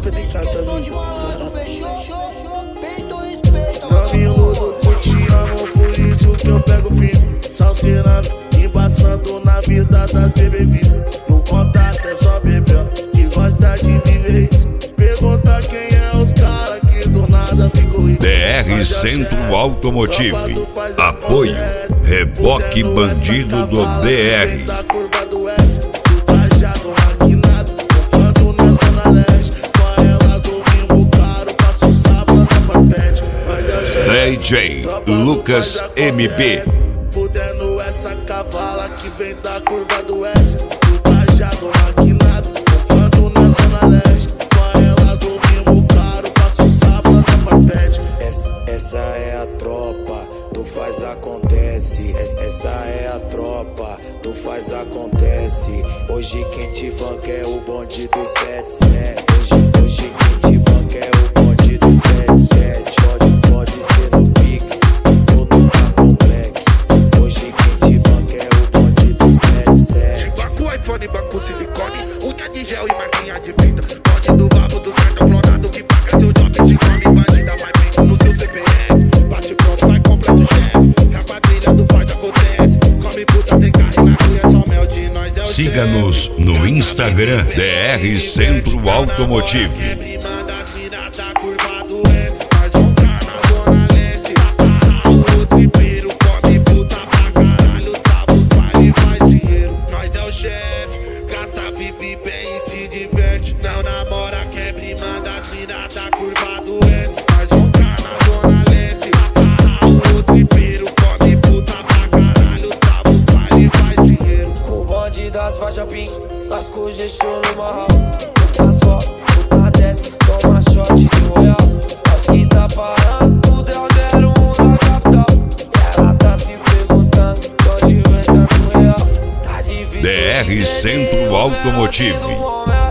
Mamiludo, eu te amo, por isso que eu pego firme. Salseirando, embaçando na vida das bebê vivo. No contato é só bebendo, que gosta de viver isso. Pergunta quem é os caras que do nada ficou rico. DR Centro Automotive. Apoio Reboque Bandido do BR. DJ Lucas MB. Fudendo essa cavala que vem da curva do S. Do trajado maquinado, comprando na zona leste. Com ela dormimos caro, passo o sábado na papete. Essa é a tropa, tu faz acontece. Essa é a tropa, tu faz acontece. Hoje quem te banca é o bonde do 77. Hoje quem te banca é o bonde do 77. Pode ser no Pix ou no cartão Black. Hoje quem te banca é o bonde do 77. Banco, iPhone, banco, silicone, unha de gel e marquinha de fita. Pode do rabo do certo florado que paga seu job de come bandida. Vai bem no seu CPF, bate pronto, vai completo chefe. A quadrilha do faz acontece, come puta, tem carro na rua, é só mel de nós é o Siga-nos no Instagram DR Centro Automotive. Não namora, quebre, manda as mina da curva do S. Nós vamos cá na zona leste. O tripeiro come puta pra caralho. Trava os baile, faz dinheiro. Com o bonde das faixas pink, lascou o gesto no marral. Puta só, puta desce, toma shot de royal. Nós que tá parando, tudo é o 01 da capital. E ela tá se perguntando, tô de vem tanto real. Tá difícil. DR Centro Automotive.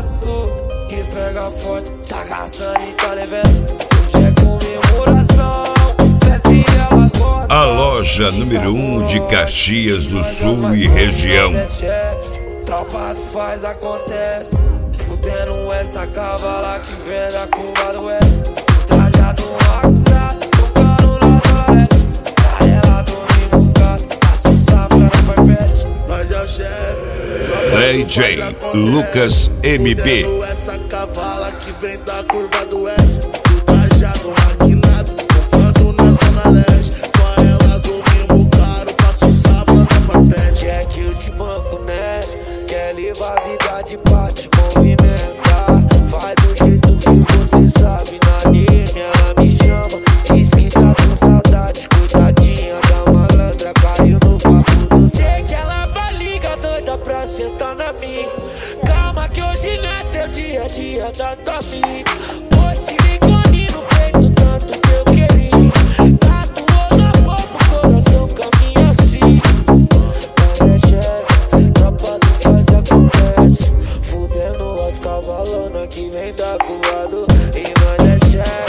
Pega forte, tá caçando e tá levando. Hoje é comemoração, desce e ela gosta. A loja número 1 de Caxias do Sul e região. Tropa faz acontece. Fudendo essa cavala que vem da curva do oeste. Trajado maculado, tocando na zona leste. Pra ela dormir bocado, passa o safra na parpete. Nós é o chefe. DJ Lucas MB. Essa cavala que vem da curva do S. Do trajado maquinado, comprando na zona leste. Com ela dormimos caro, passo o sábado na papete. Quer que eu te banco, né? Quer levar a vida de parte, movimentar. Faz do jeito que você sabe. Na linha ela me chama, diz que tá com saudade. Coitadinha da malandra, caiu no papo do sei que ela vai ligar doida pra sentar na minha. Calma que hoje não é teu dia a dia da tua vida. Pois silicone no peito, tanto que eu queria. Tatuou na boca o coração, caminha assim. Nós é chefe, tropa do faz acontece. Fudendo as cavalonas que vem da curva do. E nós é chefe.